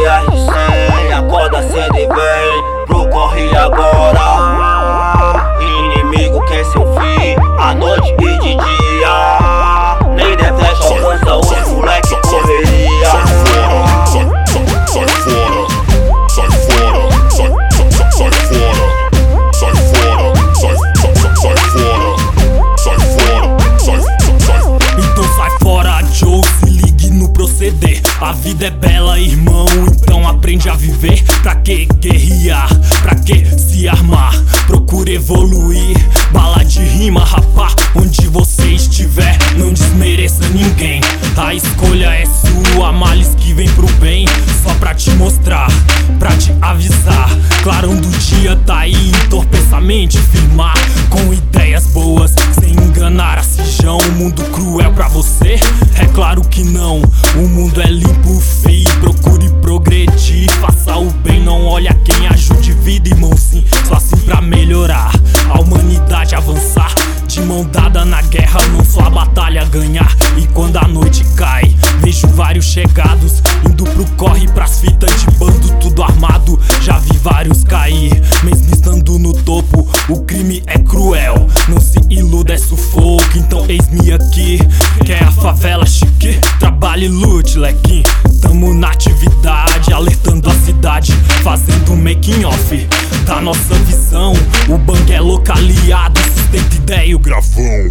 as de 100, acorda cedo e vem pro corre agora. Inimigo quer seu fim, à noite e de dia. Nem de flecha alcança os moleque correria. Sai fora, sai fora, sai fora, sai fora, sai fora, sai fora, sai fora, sai fora. Então sai fora, Joe, se ligue no proceder. A vida é bela, irmão, então aprende a viver. Pra que guerrear? Pra que se armar? Procure evoluir, bala de rima, rapá. Onde você estiver, não desmereça ninguém. A escolha é sua, males que vem pro bem. Só pra te mostrar, pra te avisar. Clarão do dia tá aí, entorpeça a mente, firmar com ideias boas, sem enganar a cijão. O mundo cruel pra você? É claro que não. O mundo é limpo, feio, procure progredir. Faça o bem, não olha quem ajude vida, irmão, sim. Só assim pra melhorar, a humanidade avançar. De mão dada na guerra, não só a batalha ganhar. E quando a noite cai, vejo vários chegados indo pro corre, pras fitas de bando, tudo armado. Já vi vários cair, mesmo estando no topo. O crime é cruel, não se iluda, é sufoco. Então eis-me aqui, quer a favela chique? Trabalhe e lute, lequim. Tamo na atividade, alertando a cidade, fazendo um making off da nossa visão. O bang é localizado, sustenta ideia e o gravão.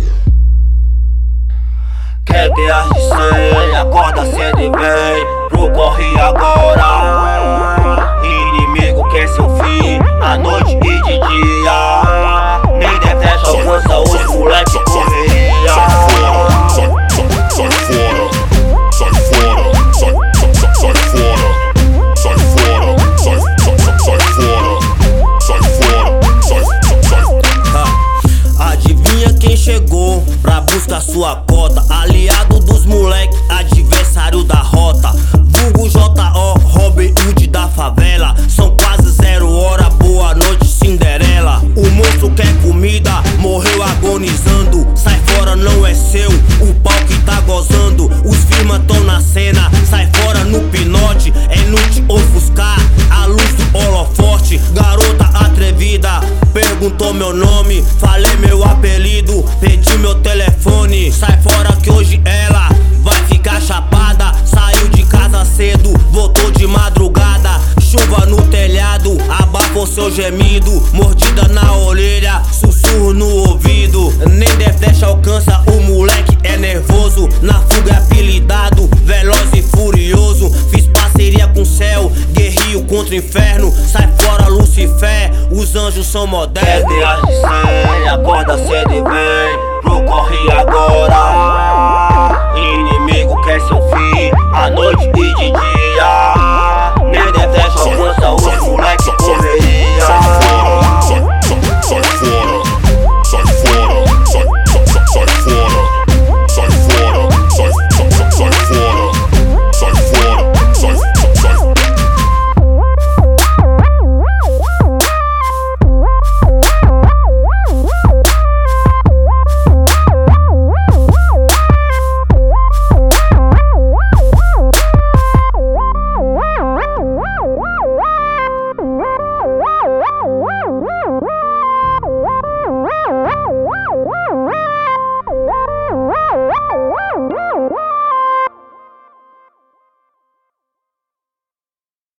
Quer ter as de 100, acorda cedo e vem pro corre agora. Inimigo quer seu fim, à noite e de dia. Nem de flecha alcança os moleque correria. Sai fora, sai fora, sai fora, sai fora, sai fora, sai fora, sai fora. Adivinha quem chegou pra buscar sua cota? Aliado dos moleque, adversário da rota. Vulgo J.O., Robin Hood da favela. São quase 0 hora, boa noite Cinderela. O monstro quer comida, morreu agonizando. Sai fora, não é seu, o pau que tá gozando. Os firma tão na cena, sai fora no pinote. É inútil ofuscar a luz do holofote. Garota atrevida, perguntou meu nome, falei meu apelido, pedi meu telefone. Sai fora que hoje ela vai ficar chapada. Saiu de casa cedo, voltou de madrugada. Chuva no telhado, abafou seu gemido. Mordida na orelha, sussurro no ouvido. Nem de flecha alcança, o moleque é nervoso. Na fuga é apelidado, veloz e furioso. Fiz parceria com o céu, guerreio contra o inferno. Sai fora Lucifer, os anjos são modernos. Quer ter as de 100, acorda cedo e vem pro corre agora. Inimigo quer seu fim, à noite e de dia. Nem de flecha alcança